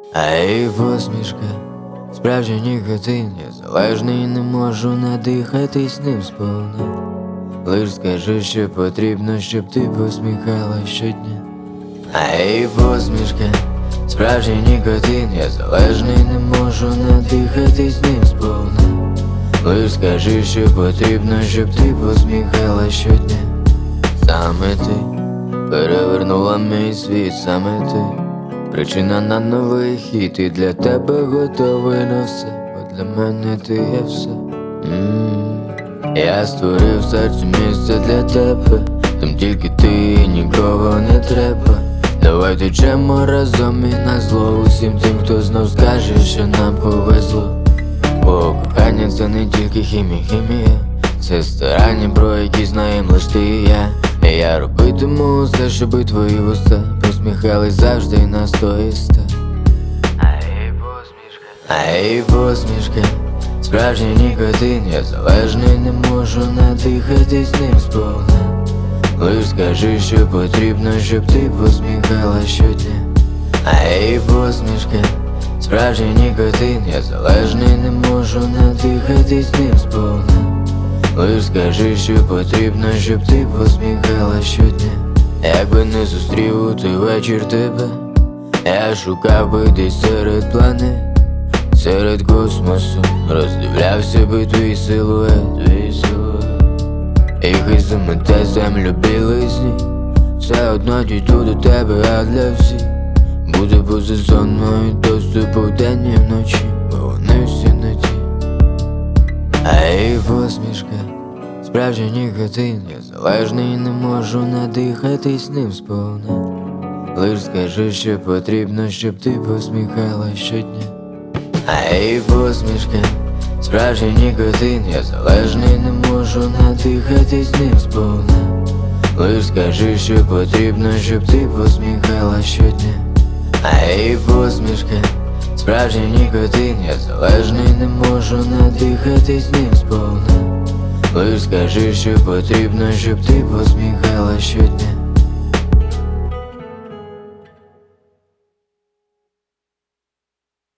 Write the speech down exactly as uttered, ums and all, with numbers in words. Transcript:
Ей, посмішка, справжній нікотин, я залежний, не можу надихатись ним сповна. Лиш скажи, що потрібно, щоб ти посміхалась щодня. Ей, посмішка, справжній нікотин, я залежний, не можу надихатись ним сповна. Лиш скажи, що потрібно, щоб ти посміхалась щодня. Саме ти перевернула мій світ, саме ти причина на новий хід, і для тебе готовий на все, бо для мене ти є все. М-м-м. Я створив серцю місце для тебе, там тільки ти і нікого не треба. Давай течемо разом і на зло усім тим, хто знов скаже, що нам повезло. Бо кохання це не тільки хімія, хімія, це старання, про які знаєм лиш ти і я. І я робитиму все, щоби твої вуста посміхались завжди на стоїста. Ей, посмішка, ей, посмішка, справжній нікотин, я залежний, не можу надихатись ним сповна. Лиш скажи, що потрібно, щоб ти посміхалась щодня. Ей, посмішка, справжній нікотин, я залежний, не можу надихатись ним сповна. Лиш скажи, що потрібно, щоб ти посміхалась щодня. Якби не зустрів у той вечір тебе, я шукав би десь серед планет, серед космосу, роздивлявся би твій силует, твій силует. І хай замете землю білизні, все одно дійду до тебе, а для всіх буде поза зоною доступу вдень і вночі, бо вони всі не ті. Ей, посмішка, справжній нікотин, я залежний, не можу надихатись ним сповна. Лиш скажи, що потрібно, щоб ти посміхалась щодня. Ей, посмішка, справжній нікотин, я залежний, не можу надихатись ним сповна. Лиш скажи, що потрібно, щоб ти посміхалась щодня. Ей, посмішка, справжній нікотин, я залежний, не можу надихатись ним сповна. Лиш скажи, що потрібно, щоб ти посміхалась щодня.